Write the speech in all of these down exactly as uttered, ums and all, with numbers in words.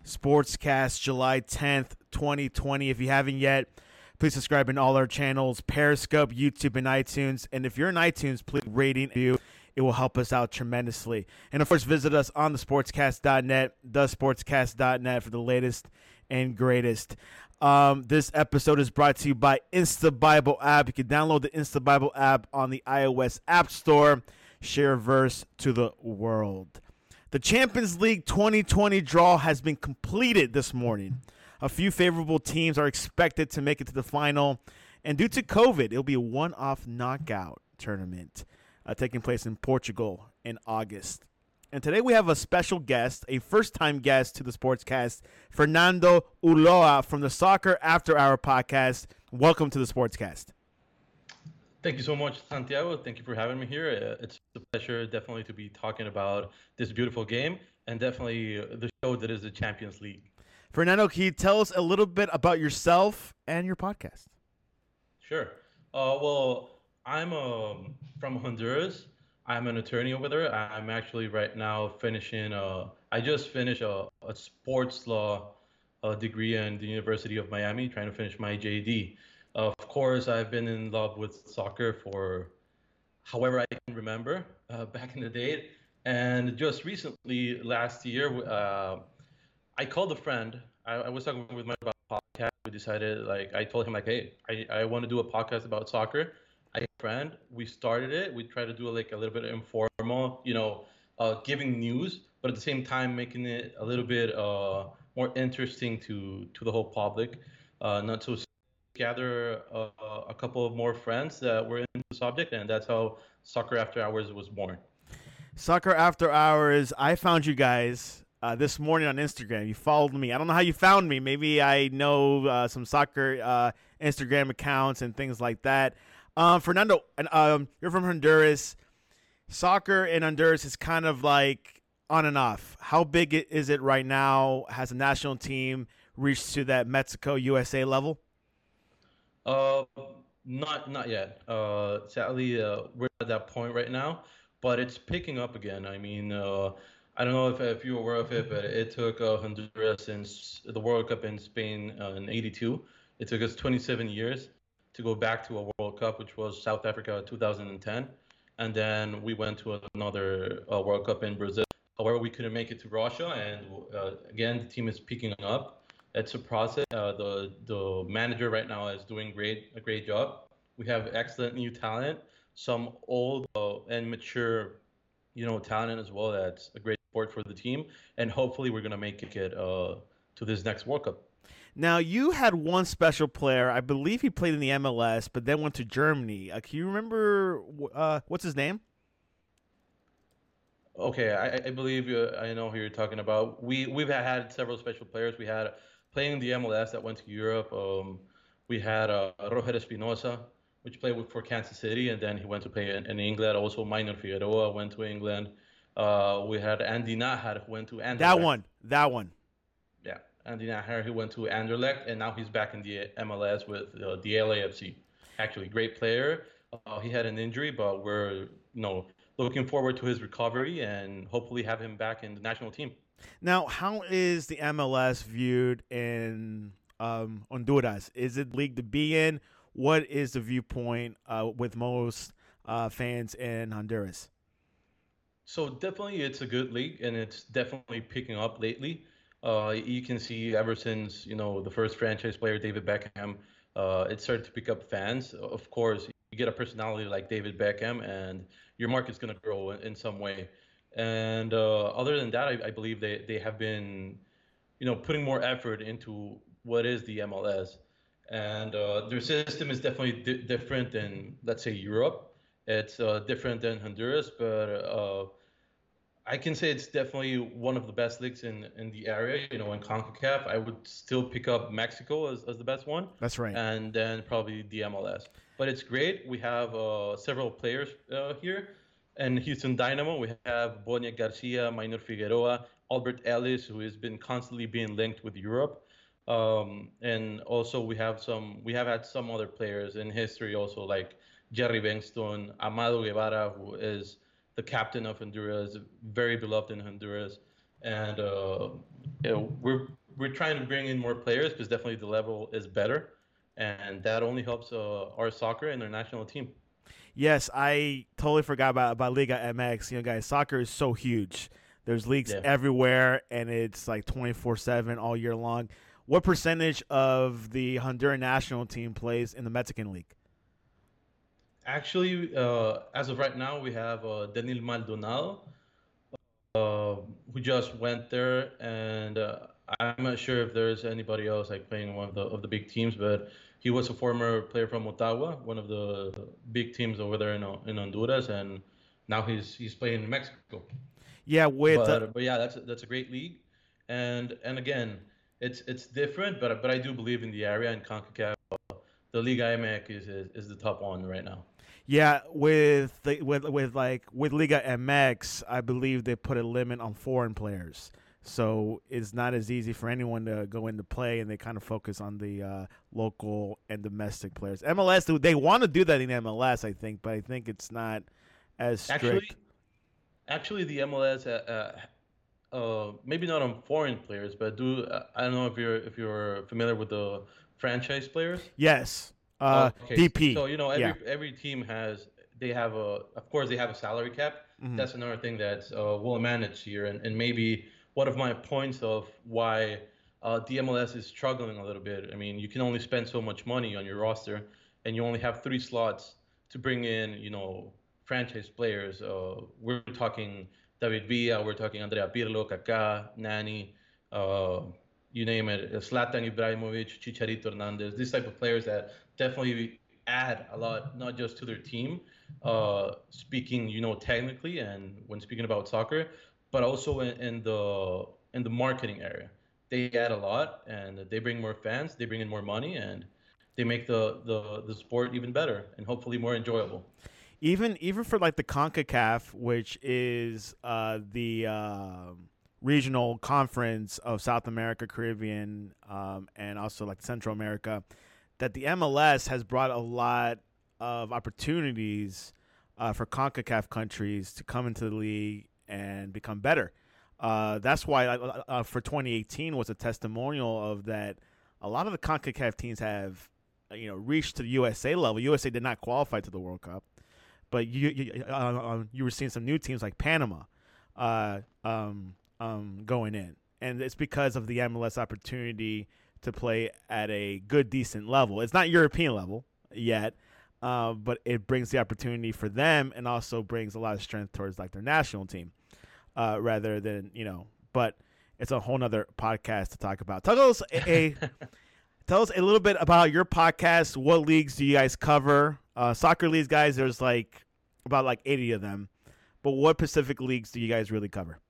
Sportscast, July tenth, twenty twenty. If you haven't yet, please subscribe in all our channels, Periscope, YouTube, and iTunes. And if you're in iTunes, please rate and review. It will help us out tremendously. And, of course, visit us on the sportscast dot net, the sportscast dot net for the latest and greatest. Um, this episode is brought to you by InstaBible app. You can download the InstaBible app on the iOS App Store. Share a verse to the world. The Champions League twenty twenty draw has been completed this morning. A few favorable teams are expected to make it to the final. And due to COVID, it'll be a one-off knockout tournament uh, taking place in Portugal in August. And today we have a special guest, a first-time guest to the Sportscast, Fernando Ulloa from the Soccer After Hour podcast. Welcome to the Sportscast. Thank you so much, Santiago. Thank you for having me here. Uh, It's a pleasure definitely to be talking about this beautiful game and definitely uh, the show that is the Champions League. Fernando, can you tell us a little bit about yourself and your podcast? Sure. Uh, well, I'm um, from Honduras. I'm an attorney over there. I'm actually right now finishing, uh, I just finished a, a sports law uh, degree in the University of Miami, trying to finish my J D. Of course, I've been in love with soccer for however I can remember uh, back in the day. And just recently, last year, uh, I called a friend. I, I was talking with my about podcast. We decided, like, I told him, like, hey, I, I want to do a podcast about soccer. I have a friend. We started it. We tried to do like a little bit informal, you know, uh, giving news, but at the same time making it a little bit uh, more interesting to to the whole public. Uh, not so gather uh, a couple of more friends that were into the subject, and that's how Soccer After Hours was born. Soccer After Hours, I found you guys uh, this morning on Instagram. You followed me. I don't know how you found me. Maybe I know uh, some soccer uh, Instagram accounts and things like that. Um, Fernando, um, you're from Honduras. Soccer in Honduras is kind of like on and off. How big is it right now? Has the national team reached to that Mexico U S A level? Uh, not not yet. Uh, sadly, uh, we're at that point right now, but it's picking up again. I mean, uh, I don't know if if you're aware of it, but it took uh, Honduras since the World Cup in Spain uh, in eighty-two. It took us twenty-seven years to go back to a World Cup, which was South Africa two thousand ten, and then we went to another uh, World Cup in Brazil. However, we couldn't make it to Russia, and uh, again, the team is picking up. It's a process. Uh, the the manager right now is doing great a great job. We have excellent new talent, some old uh, and mature, you know, talent as well. That's a great support for the team, and hopefully we're gonna make it uh, to this next World Cup. Now, you had one special player. I believe he played in the M L S, but then went to Germany. Uh, can you remember uh, what's his name? Okay, I, I believe uh, I know who you're talking about. We we've had several special players. We had playing in the M L S that went to Europe. Um, we had uh, Roger Espinosa, which played with, for Kansas City, and then he went to play in, in England. Also, Minor Figueroa went to England. Uh, we had Andy Najar, who went to Anderlecht. That one. That one. Yeah, Andy Najar, who went to Anderlecht, and now he's back in the M L S with uh, the L A F C. Actually, great player. Uh, he had an injury, but we're you know looking forward to his recovery and hopefully have him back in the national team. Now, how is the M L S viewed in um, Honduras? Is it league to be in? What is the viewpoint uh, with most uh, fans in Honduras? So definitely it's a good league, and it's definitely picking up lately. Uh, you can see ever since, you know, the first franchise player, David Beckham, uh, it started to pick up fans. Of course, you get a personality like David Beckham, and your market's going to grow in, in some way. And uh, other than that, I, I believe they, they have been, you know, putting more effort into what is the M L S. And uh, their system is definitely di- different than, let's say, Europe. It's uh, different than Honduras, but uh, I can say it's definitely one of the best leagues in, in the area. You know, in CONCACAF, I would still pick up Mexico as, as the best one. That's right. And then probably the M L S. But it's great. We have uh, several players uh, here. In Houston Dynamo, we have Boniek Garcia, Minor Figueroa, Albert Ellis, who has been constantly being linked with Europe. Um, and also we have some, we have had some other players in history also, like Jerry Bengstone, Amado Guevara, who is the captain of Honduras, very beloved in Honduras. and uh, you know, we're we're trying to bring in more players because definitely the level is better, and that only helps uh, our soccer and our national team. Yes, I totally forgot about about Liga M X. You know, guys, soccer is so huge. There's leagues Yeah. everywhere, and it's like twenty-four seven all year long. What percentage of the Honduran national team plays in the Mexican League? Actually, uh, as of right now, we have uh, Daniel Maldonado, uh, who just went there, and uh, I'm not sure if there's anybody else like playing one of the of the big teams, but he was a former player from Ottawa, one of the big teams over there in in Honduras, and now he's he's playing in Mexico. Yeah, with uh, But but yeah, that's that's a great league, and and again, it's it's different, but but I do believe in the area and Concacaf. The Liga M X is, is is the top one right now. yeah with the, with with like with Liga M X, I believe they put a limit on foreign players. So it's not as easy for anyone to go into play, and they kind of focus on the uh, local and domestic players. M L S, they want to do that in M L S, I think, but I think it's not as Actually, strict. actually, the M L S, uh, uh, uh, maybe not on foreign players, but do uh, I don't know if you're if you're familiar with the franchise players. Yes, uh, Okay, so D P. you know Yeah. every every team has they have a of course they have a salary cap. Hmm. That's another thing that's uh, well managed here, and, and maybe one of my points of why uh, the M L S is struggling a little bit. I mean, you can only spend so much money on your roster, and you only have three slots to bring in, you know, franchise players. Uh, we're talking David Villa, we're talking Andrea Pirlo, Kaká, Nani, uh, you name it, Zlatan Ibrahimovic, Chicharito Hernandez, these type of players that definitely add a lot, not just to their team, uh, speaking, you know, technically and when speaking about soccer, but also in, in the in the marketing area. They add a lot, and they bring more fans, they bring in more money, and they make the the, the sport even better and hopefully more enjoyable. Even even for like the CONCACAF, which is uh, the uh, regional conference of South America, Caribbean, um, and also like Central America, that the M L S has brought a lot of opportunities uh, for CONCACAF countries to come into the league and become better. Uh, that's why uh, uh, for twenty eighteen was a testimonial of that. A lot of the CONCACAF teams have, you know, reached to the U S A level. U S A did not qualify to the World Cup, but you you, uh, uh, you were seeing some new teams like Panama uh, um, um, going in, and it's because of the M L S opportunity to play at a good, decent level. It's not European level yet, uh, but it brings the opportunity for them, and also brings a lot of strength towards like their national team, uh, rather than you know. But it's a whole nother podcast to talk about. Tell us a, a tell us a little bit about your podcast. What leagues do you guys cover? Uh, soccer leagues, guys. There's like about like eighty of them. But what Pacific leagues do you guys really cover?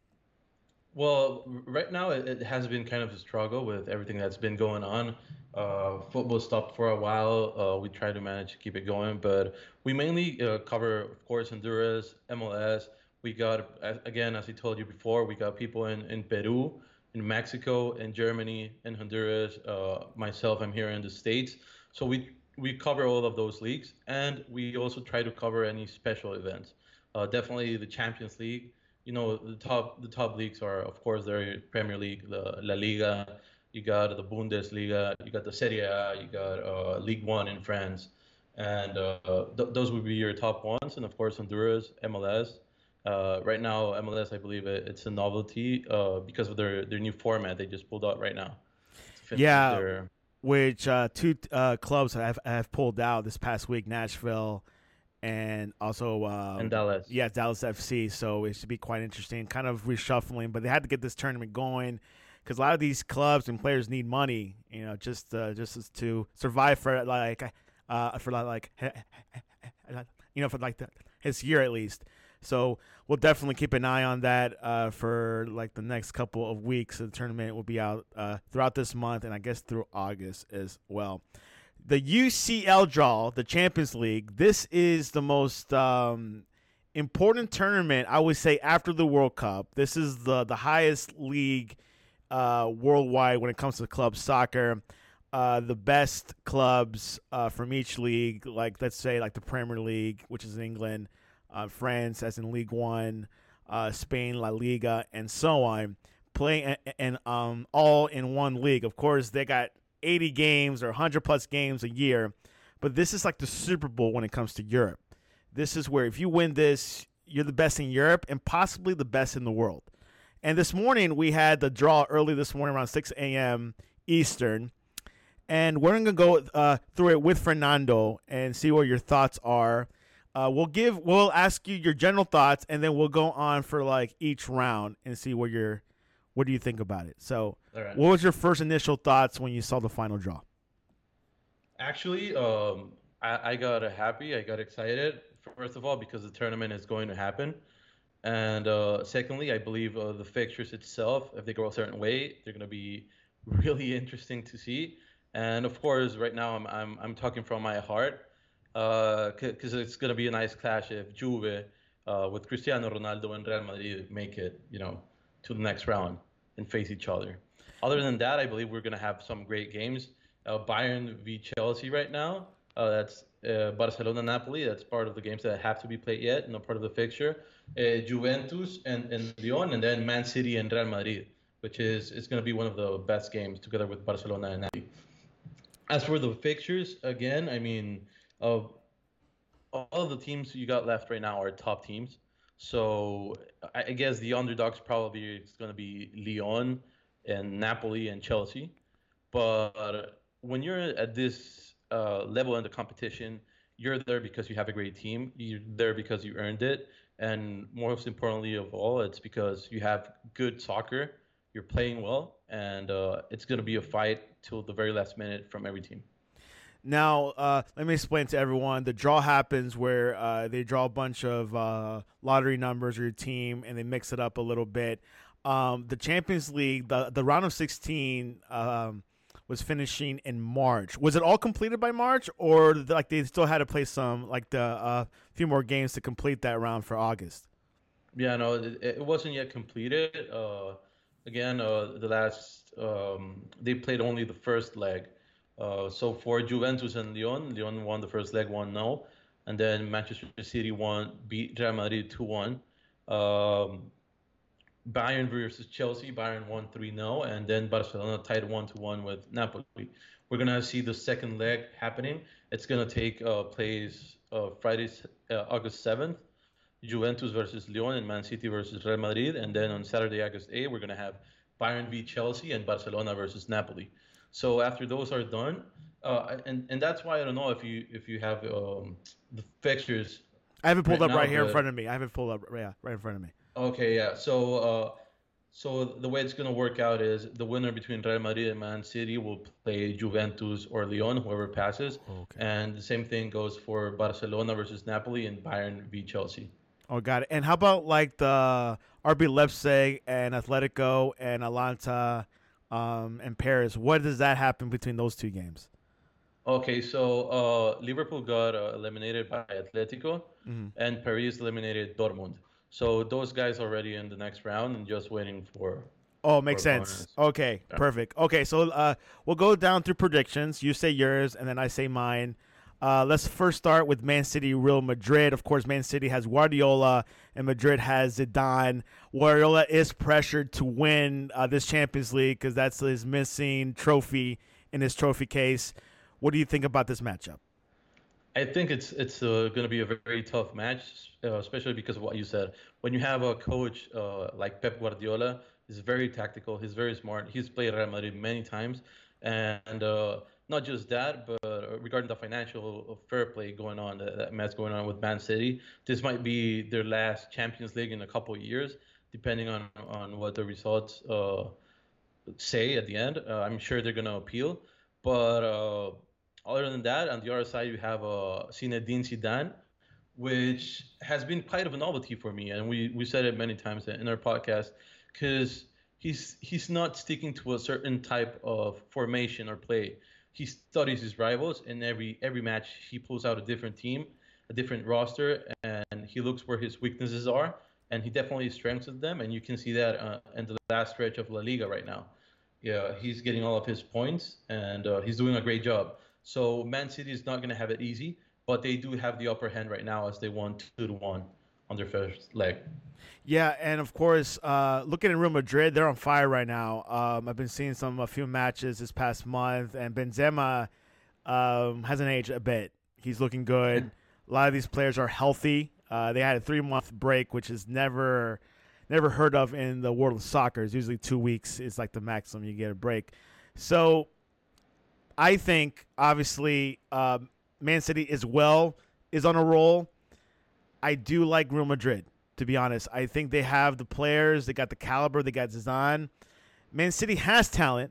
Well, right now it, it has been kind of a struggle with everything that's been going on. Uh, football stopped for a while. Uh, we try to manage to keep it going, but we mainly uh, cover, of course, Honduras, M L S. We got, as- again, as I told you before, we got people in, in Peru, in Mexico, in Germany, in Honduras. Uh, myself, I'm here in the States. So we we cover all of those leagues, and we also try to cover any special events. Uh, definitely the Champions League. You know, the top the top leagues are, of course, the Premier League, the La Liga. You got the Bundesliga, you got the Serie A, you got uh, League One in France, and uh, th- those would be your top ones. And of course, Honduras, M L S. Uh, right now, M L S, I believe it, it's a novelty uh, because of their their new format they just pulled out right now to finish Yeah, their which uh, two uh, clubs have have pulled out this past week: Nashville and also uh, and Dallas. yeah, Dallas F C. So it should be quite interesting, kind of reshuffling. But they had to get this tournament going because a lot of these clubs and players need money, you know, just uh, just as to survive for like uh, for like you know for like the, his year at least. So we'll definitely keep an eye on that uh, for like the next couple of weeks. The tournament will be out uh, throughout this month, and I guess through August as well. The U C L draw, the Champions League. This is the most um, important tournament, I would say, after the World Cup. This is the the highest league uh, worldwide when it comes to club soccer. Uh, the best clubs uh, from each league, like let's say like the Premier League, which is in England, uh, France, as in League One, uh, Spain, La Liga, and so on, playing and um, all in one league. Of course, they got eighty games or one hundred plus games a year, but this is like the Super Bowl when it comes to Europe. This is where if you win this, you're the best in Europe and possibly the best in the world. And this morning we had the draw early this morning around six a.m. Eastern, and we're going to go uh, through it with Fernando and see what your thoughts are. Uh, we'll give, we'll ask you your general thoughts, and then we'll go on for like each round and see what your, what do you think about it. So, right. What was your first initial thoughts when you saw the final draw? Actually, um, I, I got happy. I got excited. First of all, because the tournament is going to happen, and uh, secondly, I believe uh, the fixtures itself, if they go a certain way, they're going to be really interesting to see. And of course, right now I'm I'm I'm talking from my heart. Because uh, it's going to be a nice clash if Juve uh, with Cristiano Ronaldo and Real Madrid make it, you know, to the next round and face each other. Other than that, I believe we're going to have some great games. Uh, Bayern v Chelsea right now. Uh, that's uh, Barcelona-Napoli. That's part of the games that have to be played yet, no part of the fixture. Uh, Juventus and, and Lyon, and then Man City and Real Madrid, which is it's going to be one of the best games together with Barcelona and Napoli. As for the fixtures, again, I mean, Uh, all of the teams you got left right now are top teams. So I, I guess the underdogs probably is going to be Lyon and Napoli and Chelsea. But when you're at this uh, level in the competition, you're there because you have a great team. You're there because you earned it. And most importantly of all, it's because you have good soccer. You're playing well. And uh, it's going to be a fight till the very last minute from every team. Now, uh, let me explain to everyone. The draw happens where uh, they draw a bunch of uh, lottery numbers or your team, and they mix it up a little bit. Um, the Champions League, the, the round of sixteen um, was finishing in March. Was it all completed by March, or like they still had to play some, like the uh, few more games to complete that round for August? Yeah, no, it, it wasn't yet completed. Uh, again, uh, the last um, they played only the first leg. Uh, so for Juventus and Lyon, Lyon won the first leg one nil, and then Manchester City won beat Real Madrid two one. Um, Bayern versus Chelsea, Bayern won three nil, and then Barcelona tied one to one with Napoli. We're gonna see the second leg happening. It's gonna take uh, place uh, Friday, uh, August seventh, Juventus versus Lyon and Man City versus Real Madrid, and then on Saturday, August eighth, we're gonna have Bayern v Chelsea and Barcelona versus Napoli. So after those are done, uh, and and that's why I don't know if you if you have um, the fixtures. I have it pulled right up now, right here in front of me. I have it pulled up, yeah, right in front of me. Okay, yeah. So uh, so the way it's gonna work out is the winner between Real Madrid and Man City will play Juventus or Lyon, whoever passes. Okay. And the same thing goes for Barcelona versus Napoli and Bayern v Chelsea. Oh, got it. And how about like the R B Leipzig and Atletico and Atalanta? Um, and Paris, what does that happen between those two games? Okay, so uh, Liverpool got uh, eliminated by Atletico, mm-hmm. and Paris eliminated Dortmund. So those guys already in the next round and just waiting for. Oh, makes for sense. Bonus. Okay, yeah. Perfect. Okay, so uh, we'll go down through predictions. You say yours, and then I say mine. Uh, let's first start with Man City, Real Madrid. Of course, Man City has Guardiola, and Madrid has Zidane. Guardiola is pressured to win uh, this Champions League because that's his missing trophy in his trophy case. What do you think about this matchup? I think it's it's uh, going to be a very tough match, uh, especially because of what you said. When you have a coach uh, like Pep Guardiola, he's very tactical. He's very smart. He's played Real Madrid many times, and uh, not just that, but regarding the financial fair play going on, that, that mess going on with Man City, this might be their last Champions League in a couple of years, depending on, on what the results uh, say at the end. Uh, I'm sure they're going to appeal. But uh, other than that, on the other side, you have uh, Zinedine Zidane, which has been quite of a novelty for me. And we, we said it many times in our podcast, because he's he's not sticking to a certain type of formation or play. He studies his rivals, and every every match he pulls out a different team, a different roster, and he looks where his weaknesses are, and he definitely strengthens them, and you can see that uh, in the last stretch of La Liga right now. Yeah, he's getting all of his points, and uh, he's doing a great job. So Man City is not going to have it easy, but they do have the upper hand right now as they won two to one on their first leg. Yeah, and of course, uh, looking at Real Madrid, they're on fire right now. Um, I've been seeing some a few matches this past month, and Benzema um, hasn't aged a bit. He's looking good. A lot of these players are healthy. Uh, they had a three month break, which is never never heard of in the world of soccer. It's usually two weeks is like the maximum you get a break. So I think obviously um, Man City as well is on a roll. I do like Real Madrid, to be honest. I think they have the players. They got the caliber. They got Zidane. Man City has talent,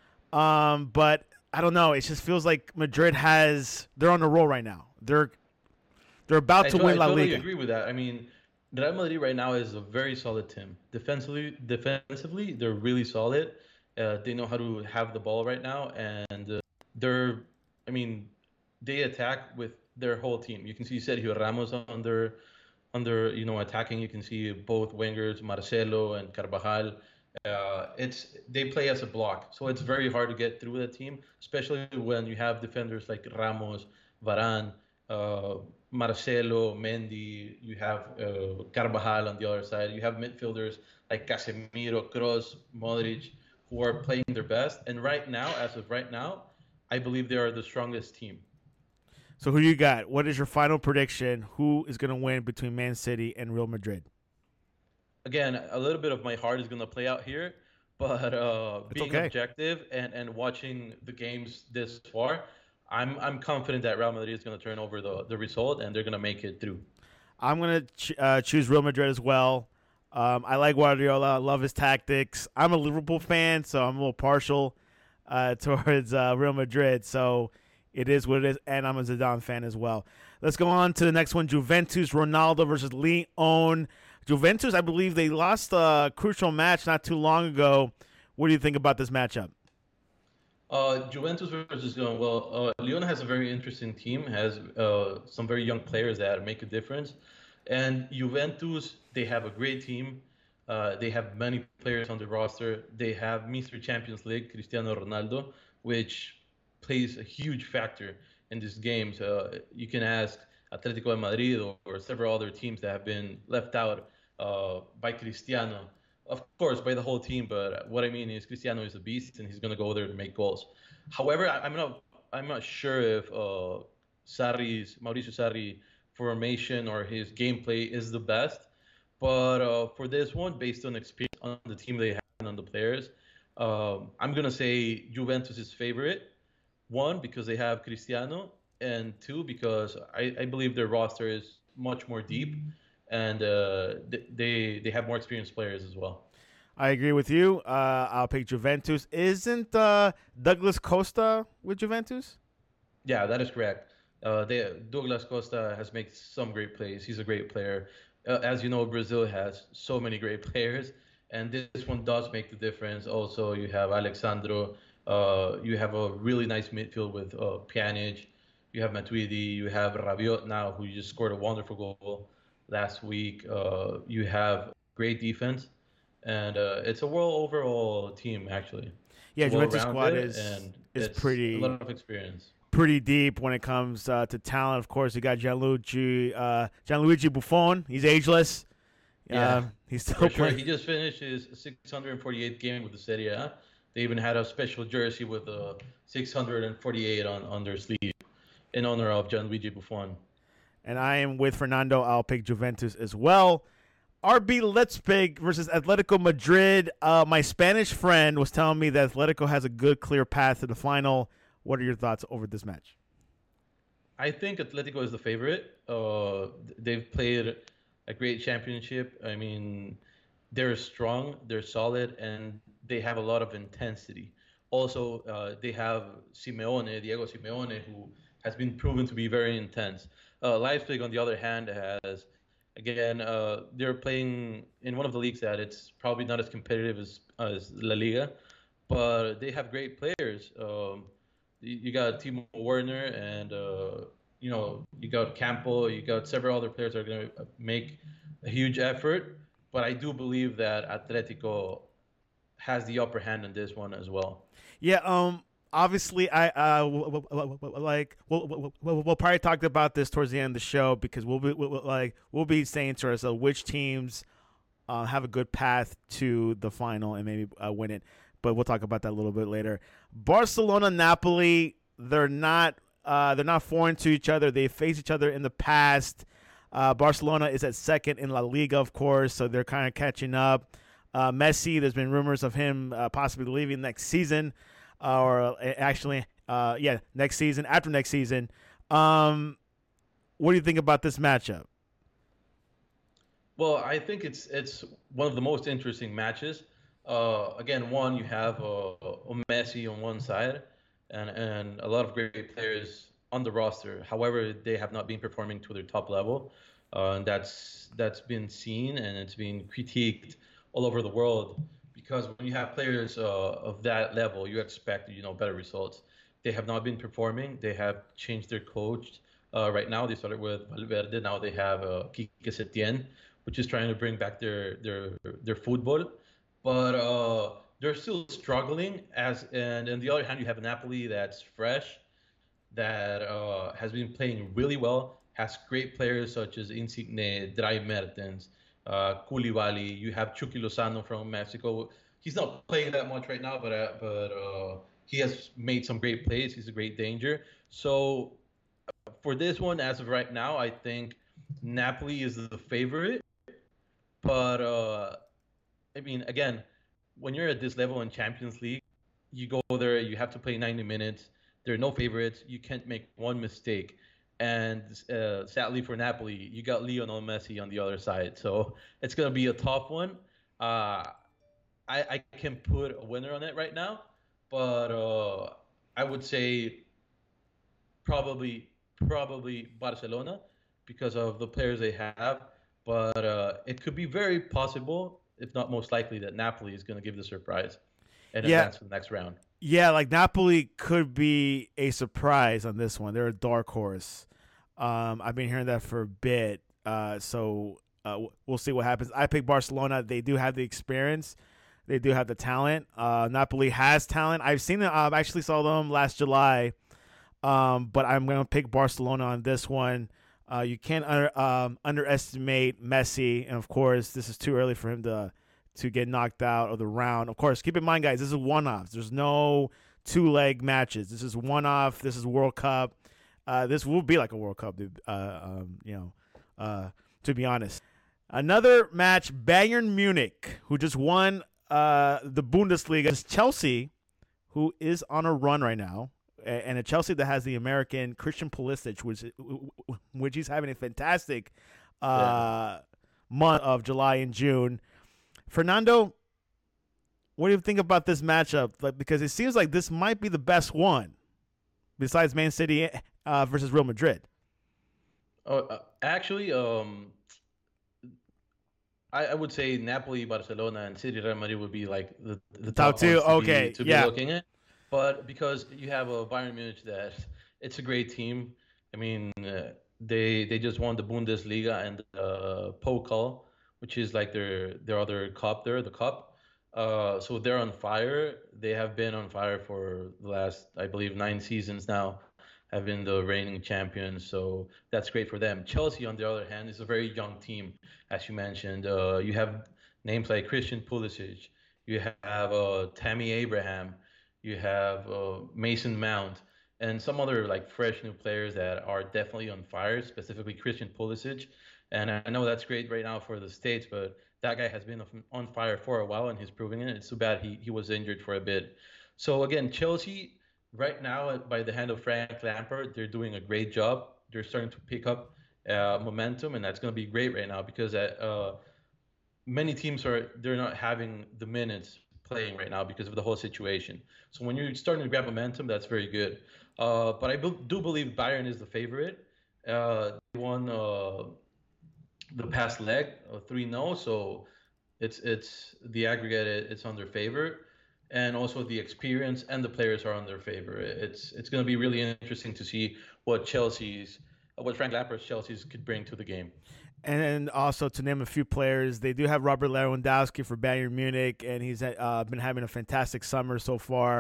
um, but I don't know. It just feels like Madrid has – they're on a roll right now. They're they're about I, to to- I win La totally Liga. agree with that. I mean, Real Madrid right now is a very solid team. Defensively, defensively, they're really solid. Uh, they know how to have the ball right now, and uh, they're, I mean, they attack with their whole team. You can see Sergio Ramos under, under you know, attacking. You can see both wingers, Marcelo and Carvajal. Uh, it's they play as a block, so it's very hard to get through the team, especially when you have defenders like Ramos, Varane, uh, Marcelo, Mendy. You have uh, Carvajal on the other side. You have midfielders like Casemiro, Kroos, Modric, who are playing their best. And right now, as of right now, I believe they are the strongest team. So who you got? What is your final prediction? Who is going to win between Man City and Real Madrid? Again, a little bit of my heart is going to play out here, but uh, It's being okay. objective and, and watching the games this far, I'm I'm confident that Real Madrid is going to turn over the, the result and they're going to make it through. I'm going to ch- uh, choose Real Madrid as well. Um, I like Guardiola. I love his tactics. I'm a Liverpool fan, so I'm a little partial uh, towards uh, Real Madrid. So it is what it is, and I'm a Zidane fan as well. Let's go on to the next one. Juventus, Ronaldo versus Lyon. Juventus, I believe they lost a crucial match not too long ago. What do you think about this matchup? Uh, Juventus versus Lyon. Well, uh, Lyon has a very interesting team, has uh, some very young players that make a difference. And Juventus, they have a great team. Uh, they have many players on the roster. They have Mister Champions League, Cristiano Ronaldo, which plays a huge factor in these games. Uh, you can ask Atletico de Madrid or, or several other teams that have been left out uh, by Cristiano. Of course, by the whole team, but what I mean is Cristiano is a beast, and he's going to go there to make goals. However, I, I'm not I'm not sure if uh, Sarri's Mauricio Sarri formation or his gameplay is the best. But uh, for this one, based on experience on the team they have and on the players, um, I'm gonna say Juventus is favorite. One, because they have Cristiano, and two, because I, I believe their roster is much more deep, and uh, th- they they have more experienced players as well. I agree with you. Uh, I'll pick Juventus. Isn't uh, Douglas Costa with Juventus? Yeah, that is correct. Uh, they, Douglas Costa has made some great plays. He's a great player. Uh, as you know, Brazil has so many great players, and this one does make the difference. Also, you have Alexandro. Uh, you have a really nice midfield with uh, Pjanic. You have Matuidi. You have Rabiot now, who just scored a wonderful goal last week. Uh, you have great defense, and uh, it's a well overall team actually. Yeah, It's Juventus squad well-rounded, is and is it's a pretty lot of experience. pretty deep when it comes uh, to talent. Of course, you got Gianluigi uh, Gianluigi Buffon. He's ageless. Yeah, Uh, he's still for sure. playing. He just finished his six hundred forty-eighth game with the Serie A. They even had a special jersey with the six hundred forty-eight on, on their sleeve in honor of Gianluigi Buffon. And I am with Fernando. I'll pick Juventus as well. R B Leipzig versus Atletico Madrid. Uh, my Spanish friend was telling me that Atletico has a good, clear path to the final. What are your thoughts over this match? I think Atletico is the favorite. Uh, they've played a great championship. I mean, they're strong, they're solid, and they have a lot of intensity. Also, uh, they have Simeone, Diego Simeone, who has been proven to be very intense. Uh, Leipzig, on the other hand, has again uh, they're playing in one of the leagues that it's probably not as competitive as as La Liga, but they have great players. Um, you you got Timo Werner, and uh, you know you got Campo, you got several other players that are going to make a huge effort. But I do believe that Atletico has the upper hand in this one as well. Yeah, um, obviously, I uh, w- w- w- like we'll, we'll, we'll we'll probably talk about this towards the end of the show because we'll be we'll, like we'll be saying to ourselves which teams uh, have a good path to the final and maybe uh, win it. But we'll talk about that a little bit later. Barcelona, Napoli, they're not uh, they're not foreign to each other. They faced each other in the past. Uh, Barcelona is at second in La Liga, of course, so they're kind of catching up. Uh, Messi, there's been rumors of him uh, possibly leaving next season, uh, or uh, actually, uh, yeah, next season, after next season. Um, what do you think about this matchup? Well, I think it's it's one of the most interesting matches. Uh, again, one you have uh, a Messi on one side, and and a lot of great players on the roster. However, they have not been performing to their top level, uh, and that's that's been seen and it's been critiqued all over the world. Because when you have players uh, of that level, you expect you know better results. They have not been performing. They have changed their coach. Uh, right now, they started with Valverde. Now they have uh, Quique Setien, which is trying to bring back their their their football, but uh, they're still struggling. As and on the other hand, you have Napoli that's fresh, that uh, has been playing really well, has great players such as Insigne, Dry Mertens, uh, Koulibaly. You have Chucky Lozano from Mexico. He's not playing that much right now, but uh, but uh, he has made some great plays. He's a great danger. So for this one, as of right now, I think Napoli is the favorite. But uh, I mean, again, when you're at this level in Champions League, you go there, you have to play ninety minutes. There are no favorites. You can't make one mistake. And uh, sadly for Napoli, you got Lionel Messi on the other side. So it's going to be a tough one. Uh, I, I can put a winner on it right now, but uh, I would say probably probably Barcelona because of the players they have. But uh, it could be very possible, if not most likely, that Napoli is going to give the surprise and Yeah. advance to the next round. Yeah, like Napoli could be a surprise on this one. They're a dark horse. Um, I've been hearing that for a bit, uh, so uh, we'll see what happens. I pick Barcelona. They do have the experience. They do have the talent. Uh, Napoli has talent. I've seen them. I uh, actually saw them last July, um, but I'm going to pick Barcelona on this one. Uh, you can't under, um, underestimate Messi, and of course, this is too early for him to to get knocked out of the round. Of course, keep in mind, guys, this is one-offs. There's no two-leg matches. This is one-off. This is World Cup. Uh, this will be like a World Cup, uh, um, you know, uh, to be honest. Another match, Bayern Munich, who just won uh, the Bundesliga. It's Chelsea, who is on a run right now. And a Chelsea that has the American Christian Pulisic, which which he's having a fantastic uh, yeah. month of July and June. Fernando, what do you think about this matchup? Like, because it seems like this might be the best one, besides Man City uh, versus Real Madrid. Oh, uh, actually, um, I, I would say Napoli, Barcelona, and City Real Madrid would be like the, the top, top two. To okay, be, to yeah. be looking at. But because you have a Bayern Munich that it's a great team. I mean, uh, they they just won the Bundesliga and uh, Pokal, which is like their their other cup there, the cup. Uh, so they're on fire. They have been on fire for the last, I believe, nine seasons now. Have been the reigning champions. So that's great for them. Chelsea, on the other hand, is a very young team, as you mentioned. Uh, you have names like Christian Pulisic. You have uh, Tammy Abraham. You have uh, Mason Mount and some other like fresh new players that are definitely on fire, specifically Christian Pulisic. And I know that's great right now for the States, but that guy has been on fire for a while and he's proving it. It's too bad he, he was injured for a bit. So again, Chelsea right now, by the hand of Frank Lampard, they're doing a great job. They're starting to pick up uh, momentum, and that's going to be great right now because uh, many teams are they're not having the minutes playing right now because of the whole situation. So when you're starting to grab momentum, that's very good. Uh, but I be- do believe Bayern is the favorite. Uh, they won uh, the past leg, uh, three nil, so it's it's the aggregate, it's on their favor. And also the experience and the players are on their favor. It's it's going to be really interesting to see what Chelsea's, what Frank Lampard's Chelsea's could bring to the game. And also to name a few players, they do have Robert Lewandowski for Bayern Munich, and he's uh, been having a fantastic summer so far.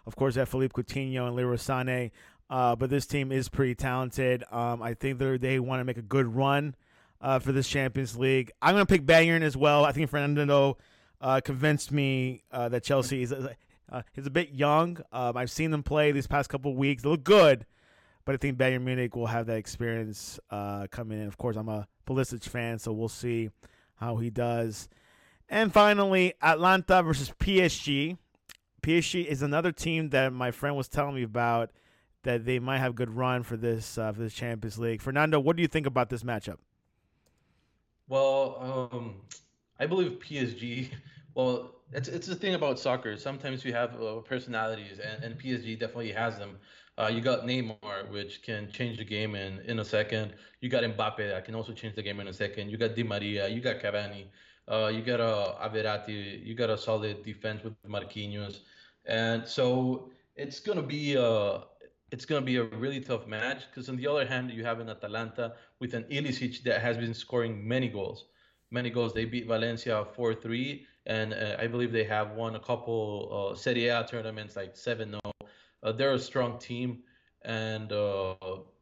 Of course, they have Philippe Coutinho and Leroy Sané. Uh, but this team is pretty talented. Um, I think they they want to make a good run uh, for this Champions League. I'm going to pick Bayern as well. I think Fernando uh, convinced me uh, that Chelsea is uh, he's a bit young. Um, I've seen them play these past couple of weeks. They look good, but I think Bayern Munich will have that experience uh, coming in. Of course, I'm a Pulisic fan, so we'll see how he does. And finally, Atlanta versus P S G. P S G is another team that my friend was telling me about, that they might have a good run for this uh, for this Champions League. Fernando, what do you think about this matchup? Well, um, I believe P S G. Well, it's it's the thing about soccer. Sometimes you have uh, personalities, and, and P S G definitely has them. Uh, you got Neymar, which can change the game in, in a second. You got Mbappe, that can also change the game in a second. You got Di Maria. You got Cavani. Uh, you got a uh, Averati. You got a solid defense with Marquinhos, and so it's gonna be uh it's gonna be a really tough match. Because on the other hand, you have an Atalanta with an Ilicic that has been scoring many goals, many goals. They beat Valencia four three, and uh, I believe they have won a couple uh, Serie A tournaments like seven zero. Uh, they're a strong team, and uh,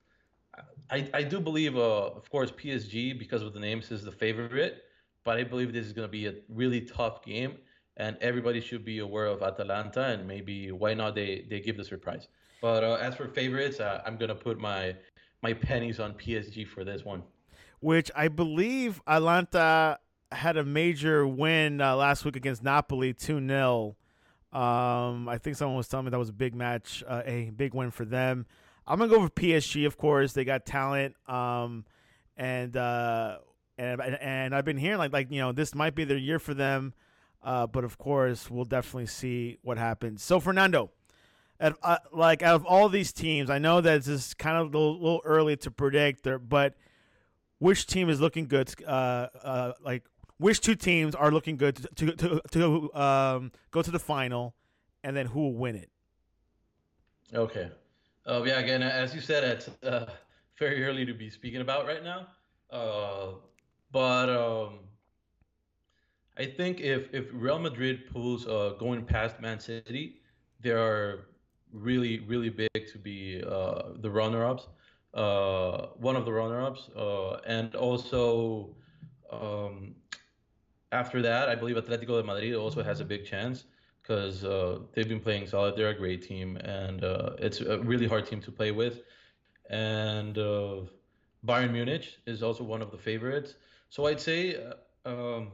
I I do believe, uh, of course, P S G, because of the names, is the favorite. But I believe this is going to be a really tough game, and everybody should be aware of Atalanta, and maybe why not they they give the surprise. But uh, as for favorites, uh, I'm going to put my my pennies on P S G for this one. Which I believe Atalanta had a major win uh, last week against Napoli, two nil. Um, I think someone was telling me that was a big match, uh, a big win for them. I'm gonna go for P S G. Of course, they got talent, um, and uh, and and I've been hearing like like you know this might be their year for them, uh, but of course we'll definitely see what happens. So Fernando, at, uh, like out of all these teams, I know that it's just kind of a little, little early to predict, there, but which team is looking good? Uh, uh, like. Which two teams are looking good to to to, to um, go to the final, and then who will win it? Okay. Uh, yeah. Again, as you said, it's uh, very early to be speaking about right now. Uh, but um, I think if if Real Madrid pulls uh, going past Man City, they are really really big to be uh, the runner-ups, uh, one of the runner-ups, uh, and also. Um, After that, I believe Atletico de Madrid also has a big chance because uh, they've been playing solid. They're a great team, and uh, it's a really hard team to play with. And uh, Bayern Munich is also one of the favorites. So I'd say, uh, um,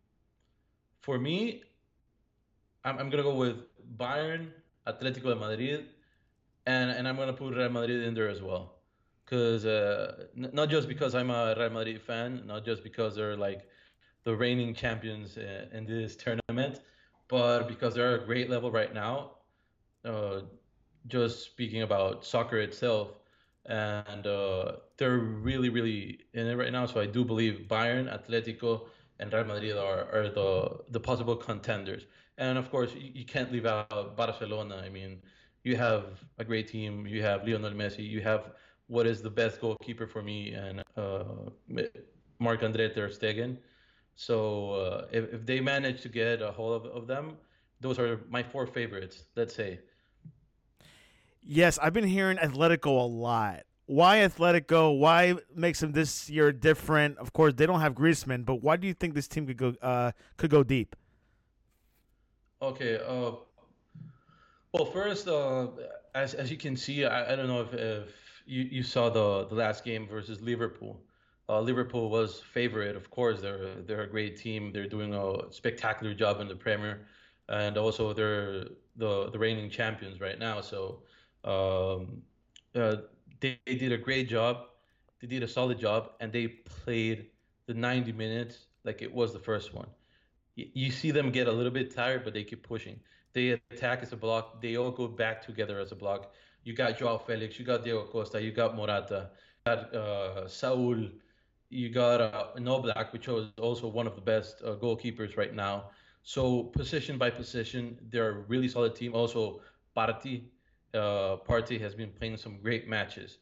for me, I'm, I'm gonna go with Bayern, Atletico de Madrid, and and I'm gonna put Real Madrid in there as well. Because uh, n- not just because I'm a Real Madrid fan, not just because they're like the reigning champions uh, in this tournament, but because they're at a great level right now. Uh, just speaking about soccer itself, and uh, they're really, really in it right now. So I do believe Bayern, Atletico, and Real Madrid are, are the the possible contenders. And of course, you, you can't leave out Barcelona. I mean, you have a great team. You have Lionel Messi. You have what is the best goalkeeper for me, and uh, Marc-André Ter Stegen. So uh, if, if they manage to get a hold of, of them, those are my four favorites, let's say. Yes, I've been hearing Atletico a lot. Why Atletico? Why makes them this year different? Of course, they don't have Griezmann, but why do you think this team could go uh, could go deep? Okay. Uh, well, first, uh, as as you can see, I, I don't know if, if you, you saw the the last game versus Liverpool. Uh, Liverpool was favorite, of course. They're they're a great team. They're doing a spectacular job in the Premier, and also they're the the reigning champions right now. So um, uh, they, they did a great job. They did a solid job, and they played the ninety minutes like it was the first one. You, you see them get a little bit tired, but they keep pushing. They attack as a block. They all go back together as a block. You got Joao Felix, you got Diego Costa, you got Morata, you got uh, Saul, you got uh, Noblak, which was also one of the best uh, goalkeepers right now. So position by position, they're a really solid team. Also, Partey, uh, Partey has been playing some great matches.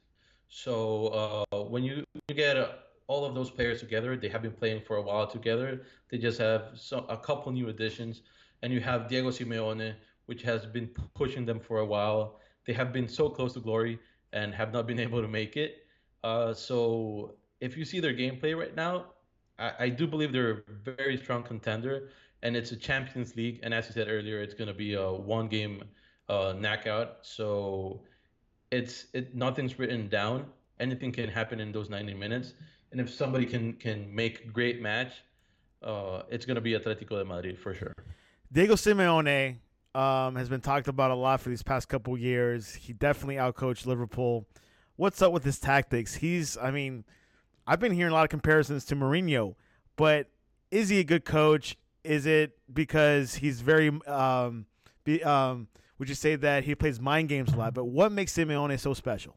So uh, when you get uh, all of those players together, they have been playing for a while together. They just have so, a couple new additions, and you have Diego Simeone, which has been pushing them for a while. They have been so close to glory and have not been able to make it. Uh, so if you see their gameplay right now, I, I do believe they're a very strong contender, and it's a Champions League. And as you said earlier, it's going to be a one-game uh, knockout. So it's it nothing's written down. Anything can happen in those ninety minutes. And if somebody can can make a great match, uh, it's going to be Atletico de Madrid for sure. Diego Simeone um, has been talked about a lot for these past couple years. He definitely outcoached Liverpool. What's up with his tactics? He's, I mean, I've been hearing a lot of comparisons to Mourinho, but is he a good coach? Is it because he's very, um, be, um, would you say that he plays mind games a lot? But what makes Simeone so special?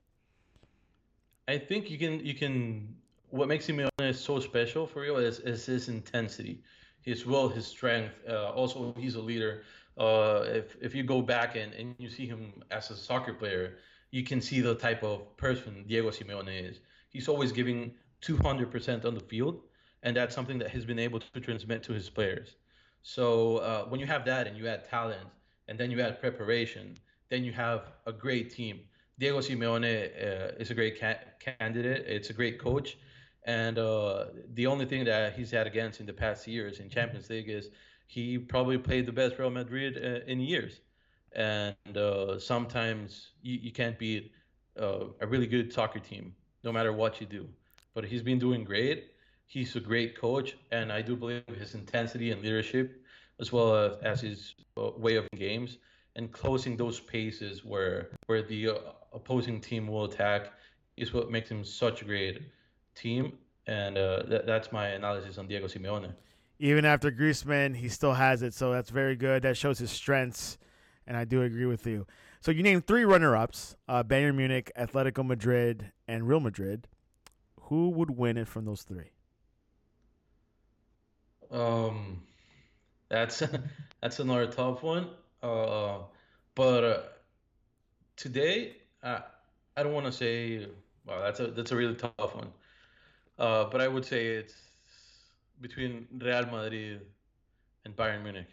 I think you can you can what makes Simeone so special for you is, is his intensity, his will, his strength. Uh, also, he's a leader. Uh, if if you go back and, and you see him as a soccer player, you can see the type of person Diego Simeone is. He's always giving two hundred percent on the field, and that's something that he's been able to transmit to his players. So uh, when you have that and you add talent, and then you add preparation, then you have a great team. Diego Simeone uh, is a great ca- candidate. It's a great coach. And uh, the only thing that he's had against in the past years in Champions League is he probably played the best Real Madrid uh, in years. And uh, sometimes you, you can't beat uh, a really good soccer team, no matter what you do. But he's been doing great. He's a great coach, and I do believe his intensity and leadership, as well as, as his uh, way of games and closing those spaces where where the uh, opposing team will attack, is what makes him such a great team. And uh, th- that's my analysis on Diego Simeone. Even after Griezmann, he still has it, so that's very good. That shows his strengths, and I do agree with you. So you named three runner-ups, uh, Bayern Munich, Atletico Madrid, and Real Madrid. Who would win it from those three? Um, that's that's another tough one. Uh, but uh, today, uh, I don't want to say. Wow, that's a that's a really tough one. Uh, but I would say it's between Real Madrid and Bayern Munich.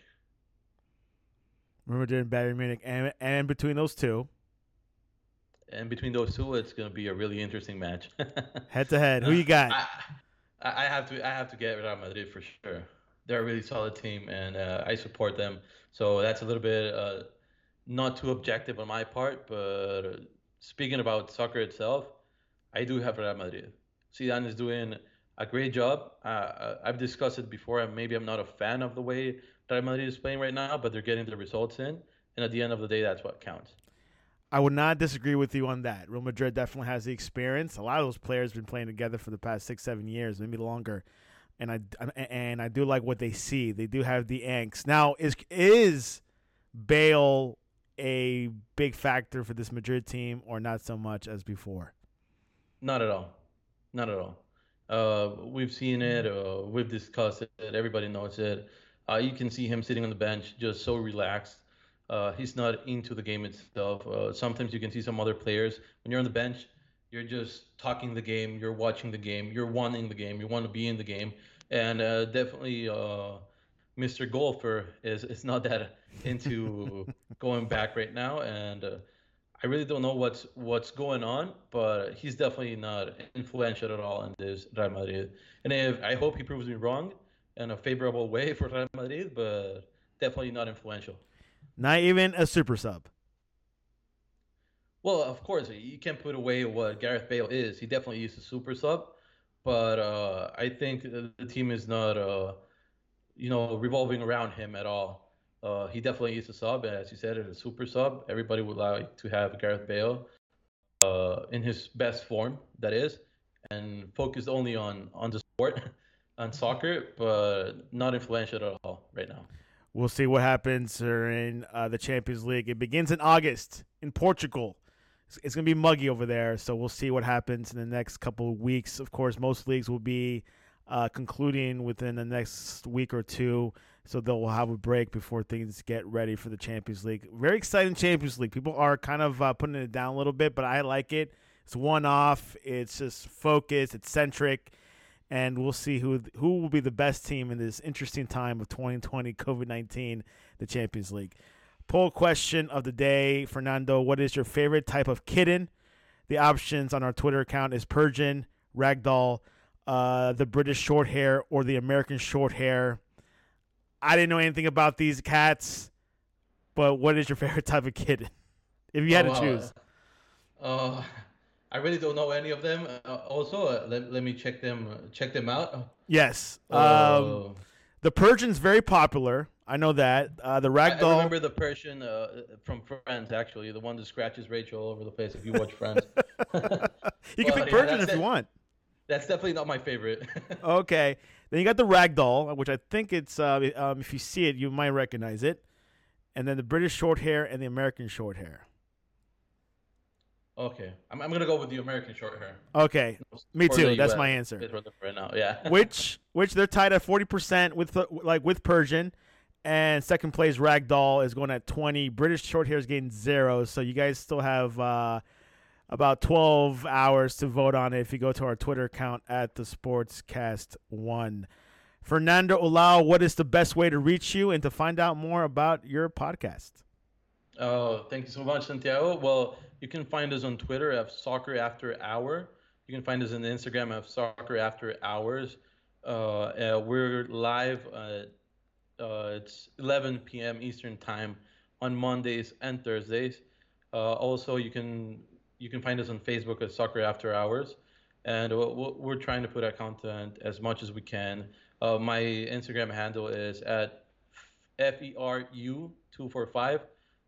Real Madrid and Bayern Munich, and and between those two, And between those two, it's going to be a really interesting match. head to head, who you got? I, I have to I have to get Real Madrid for sure. They're a really solid team, and uh, I support them. So that's a little bit uh, not too objective on my part. But speaking about soccer itself, I do have Real Madrid. Zidane is doing a great job. Uh, I've discussed it before, and maybe I'm not a fan of the way Real Madrid is playing right now, but they're getting the results in, and at the end of the day, that's what counts. I would not disagree with you on that. Real Madrid definitely has the experience. A lot of those players have been playing together for the past six, seven years, maybe longer. And I and I do like what they see. They do have the angst. Now, is is Bale a big factor for this Madrid team, or not so much as before? Not at all. Not at all. Uh, we've seen it. Uh, we've discussed it. Everybody knows it. Uh, you can see him sitting on the bench, just so relaxed. Uh, he's not into the game itself. Uh, sometimes you can see some other players when you're on the bench, you're just talking the game, you're watching the game, you're wanting the game, you want to be in the game, and uh, definitely uh, mister Golfer is is not that into going back right now, and uh, I really don't know what's what's going on, but he's definitely not influential at all in this Real Madrid, and if, I hope he proves me wrong in a favorable way for Real Madrid, but definitely not influential. Not even a super sub. Well, of course, you can't put away what Gareth Bale is. He definitely is a super sub, but uh, I think the team is not, uh, you know, revolving around him at all. Uh, he definitely is a sub, and as you said, a super sub. Everybody would like to have Gareth Bale uh, in his best form, that is, and focused only on on the sport, on soccer, but not influential at all right now. We'll see what happens in uh, the Champions League. It begins in August in Portugal. It's, it's going to be muggy over there, so we'll see what happens in the next couple of weeks. Of course, most leagues will be uh, concluding within the next week or two, so they'll have a break before things get ready for the Champions League. Very exciting Champions League. People are kind of uh, putting it down a little bit, but I like it. It's one-off. It's just focused. It's centric. And we'll see who who will be the best team in this interesting time of twenty twenty, COVID nineteen, the Champions League. Poll question of the day, Fernando. What is your favorite type of kitten? The options on our Twitter account is Persian, Ragdoll, uh, the British Shorthair, or the American Shorthair. I didn't know anything about these cats, but what is your favorite type of kitten? If you had Oh, to choose. wow. Uh, I really don't know any of them. Uh, also, uh, let, let me check them uh, check them out. Yes. Um, Uh, the Persian's very popular. I know that. Uh, the I, I Ragdoll. remember the Persian uh, from Friends, actually, the one that scratches Rachel all over the place. If you watch Friends, You can Well, pick yeah, Persian that's if you it. want. That's definitely not my favorite. Okay. Then you got the Ragdoll, which I think it's, uh, um, if you see it, you might recognize it. And then the British Shorthair and the American Shorthair. Okay, I'm I'm gonna go with the American Shorthair. Okay. Me For too. the That's U S my answer. is right now. Yeah. which which they're tied at forty percent with like with Persian, and second place Ragdoll is going at twenty. British Shorthair is getting zero, so you guys still have uh, about twelve hours to vote on it if you go to our Twitter account at the Sportscast One. Fernando Ulao, what is the best way to reach you and to find out more about your podcast? Oh, thank you so much, Santiago. Well, you can find us on Twitter at Soccer After Hour. You can find us on Instagram at Soccer After Hours. Uh, uh, we're live. Uh, uh, it's eleven p.m. Eastern Time on Mondays and Thursdays. Uh, also, you can you can find us on Facebook at Soccer After Hours, and we're, we're trying to put out content as much as we can. Uh, my Instagram handle is at F E R U two four five.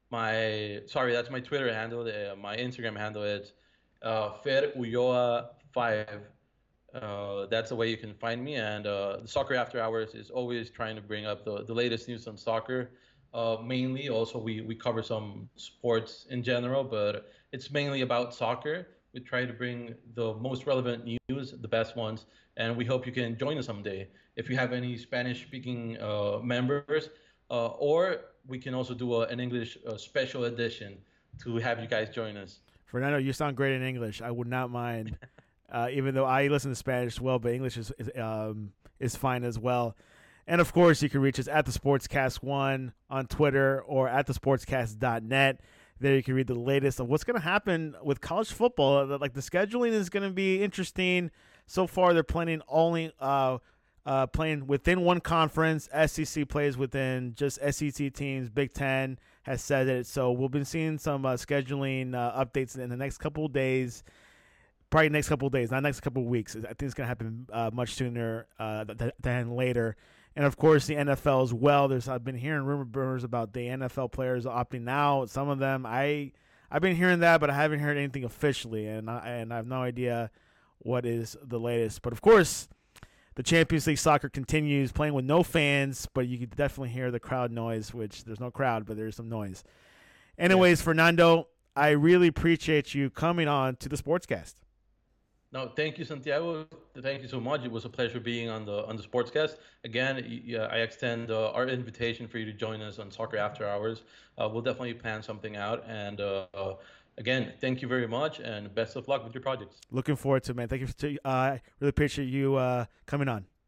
My sorry, that's my Twitter handle. Uh, my Instagram handle is uh, Fer Ulloa five. Uh, that's the way you can find me. And uh, the Soccer After Hours is always trying to bring up the, the latest news on soccer. Uh, mainly, also we we cover some sports in general, but it's mainly about soccer. We try to bring the most relevant news, the best ones, and we hope you can join us someday. If you have any Spanish-speaking uh, members, uh, or we can also do a, an English uh, special edition to have you guys join us. Fernando, you sound great in English. I would not mind, uh, even though I listen to Spanish as well, but English is is, um, is fine as well. And, of course, you can reach us at the Sportscast one on Twitter or at the sportscast dot net. There you can read the latest of what's going to happen with college football. Like, the scheduling is going to be interesting. So far, they're playing only uh, uh, playing within one conference. S E C plays within just S E C teams. Big Ten has said it. So we'll be seeing some uh, scheduling uh, updates in the next couple of days. Probably next couple of days, not next couple of weeks. I think it's going to happen uh, much sooner uh, th- than later. And, of course, the N F L as well. There's I've been hearing rumors about the N F L players opting out. Some of them, I, I've been hearing that, but I haven't heard anything officially, and I, and I have no idea what is the latest. But, of course, the Champions League soccer continues, playing with no fans, but you can definitely hear the crowd noise, which there's no crowd, but there's some noise. Anyways, yeah. Fernando, I really appreciate you coming on to the Sportscast. No, thank you, Santiago. Thank you so much. It was a pleasure being on the on the Sportscast. Again, yeah, I extend uh, our invitation for you to join us on Soccer After Hours. Uh, we'll definitely plan something out. And uh, uh, again, thank you very much, and best of luck with your projects. Looking forward to it, man. Thank you. For, uh, I really appreciate you uh, coming on.